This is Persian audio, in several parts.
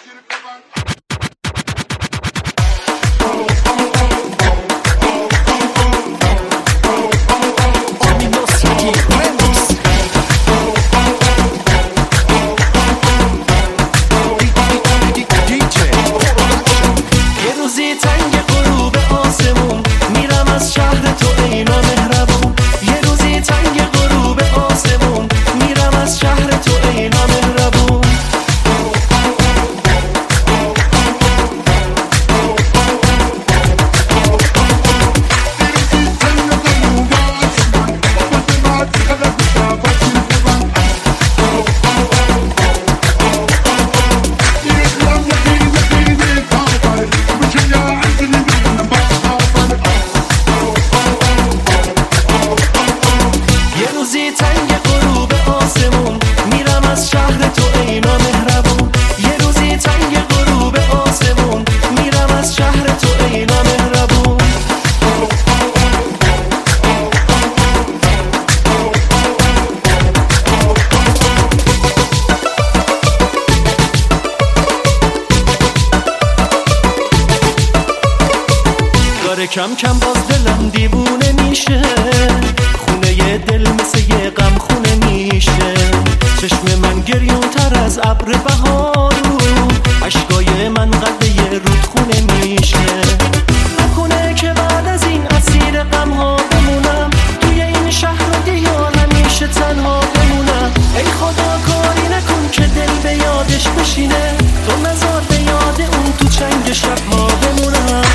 کم کم باز دلم دیوونه میشه، خونه ی دل مثل یه غم خونه میشه. چشم من گریون تر از ابر بهارو، اشکای من قد یه رودخونه میشه. نکنه که بعد از این اسیر غم ها بمونم، توی این شهر و دیار همیشه تنها بمونم. ای خدا کاری نکن که دل به یادش بشینه، تو نذار به یاد اون تو چنگ شب ما بمونم.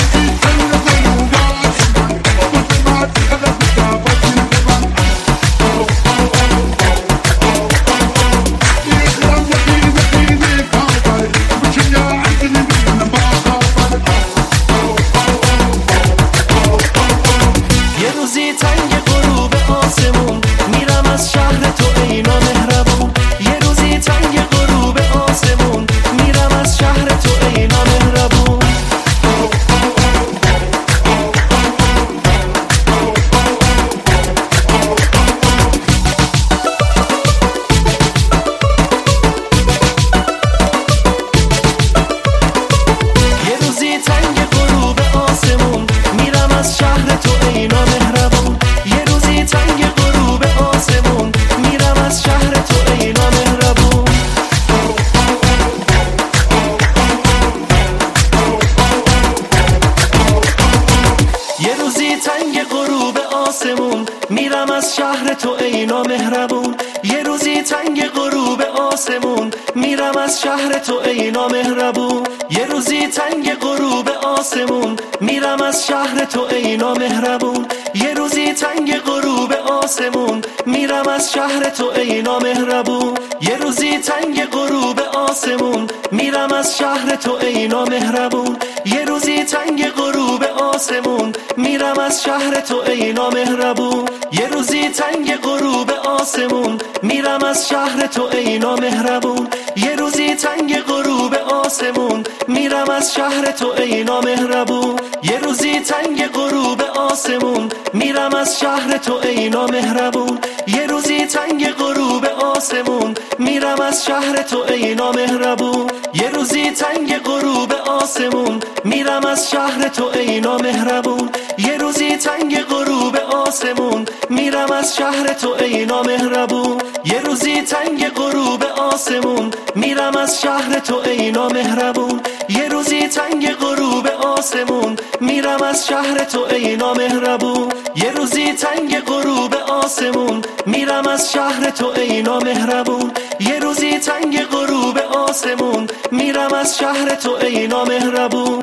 میرم از شهر تو ای نامهربون، یه روزی تنگ غروب آسمون. میرم از شهر تو ای نامهربون، یه روزی تنگ غروب آسمون. میرم از شهر تو ای نامهربون، یه روزی تنگ غروب آسمون. میرم از شهر تو ای نامهربون، یه روزی تنگ غروب آسمون. میرم از شهر تو ای نامهربون، یه روزی تنگ غروب آسمون. میرم از شهر تو ای نامهربون، یه روزی تنگ غروب آسمون. میرم از شهر تو ای نامهربون، یه روزی تنگ غروب آسمون. میرم از شهر تو ای نامهربون، یه روزی تنگ غروب آسمون. میرم از شهر تو ای نامهربون، یه روزی تنگ غروب آسمون. میرم از شهر تو ای نامهربون، یه روزی تنگ غروب آسمون. میرم از شهر تو ای نامهربون، یه روزی تنگ غروب آسمون. میرم از شهر تو ای نامهربون، یه روزی تنگ غروب آسمون. میرم از شهر تو ای نامهربون، یه روزی تنگ غروب آسمون. میرم از شهر تو ای نامهربون، یه روزی تنگ غروب آسمون. میرم از شهر تو ای نامهربون، یه روزی تنگ غروب آسمون. میرم از شهر تو ای نامهربون.